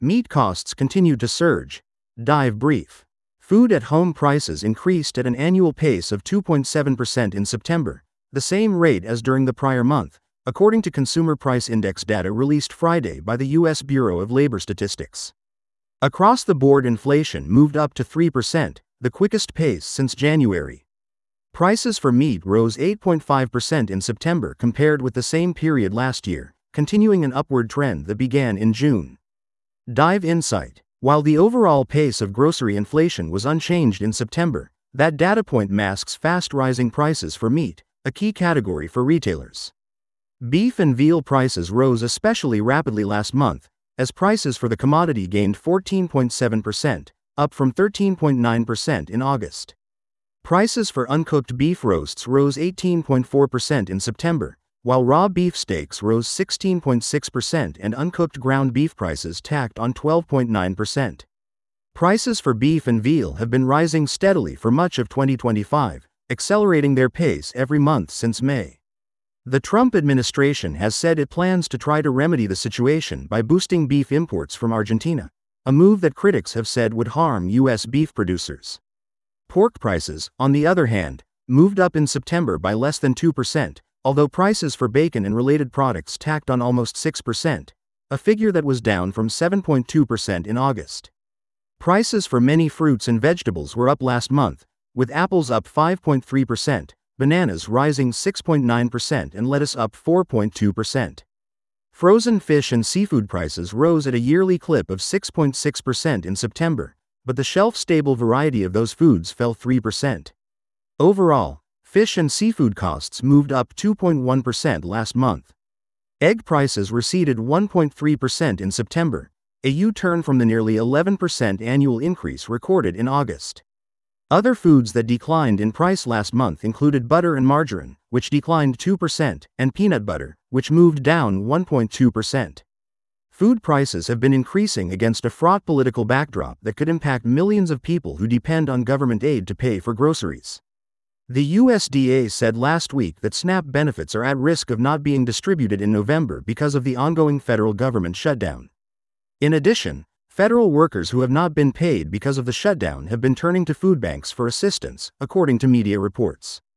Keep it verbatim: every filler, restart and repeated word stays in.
Meat costs continued to surge. Dive brief. Food at home prices increased at an annual pace of two point seven percent in September, the same rate as during the prior month, according to Consumer Price Index data released Friday by the U S Bureau of Labor Statistics. Across the board, inflation moved up to three percent, the quickest pace since January. Prices for meat rose eight point five percent in September compared with the same period last year, continuing an upward trend that began in June. Dive insight. While the overall pace of grocery inflation was unchanged in September, that data point masks fast rising prices for meat, a key category for retailers. Beef and veal prices rose especially rapidly last month, as prices for the commodity gained fourteen point seven percent, up from thirteen point nine percent in August. Prices for uncooked beef roasts rose eighteen point four percent in September, while raw beef steaks rose sixteen point six percent and uncooked ground beef prices tacked on twelve point nine percent. Prices for beef and veal have been rising steadily for much of twenty twenty-five, accelerating their pace every month since May. The Trump administration has said it plans to try to remedy the situation by boosting beef imports from Argentina, a move that critics have said would harm U S beef producers. Pork prices, on the other hand, moved up in September by less than two percent, although prices for bacon and related products tacked on almost six percent, a figure that was down from seven point two percent in August. Prices for many fruits and vegetables were up last month, with apples up five point three percent, bananas rising six point nine percent and lettuce up four point two percent. Frozen fish and seafood prices rose at a yearly clip of six point six percent in September, but the shelf-stable variety of those foods fell three percent. Overall, fish and seafood costs moved up two point one percent last month. Egg prices receded one point three percent in September, a U-turn from the nearly eleven percent annual increase recorded in August. Other foods that declined in price last month included butter and margarine, which declined two percent, and peanut butter, which moved down one point two percent. Food prices have been increasing against a fraught political backdrop that could impact millions of people who depend on government aid to pay for groceries. The U S D A said last week that SNAP benefits are at risk of not being distributed in November because of the ongoing federal government shutdown. In addition, federal workers who have not been paid because of the shutdown have been turning to food banks for assistance, according to media reports.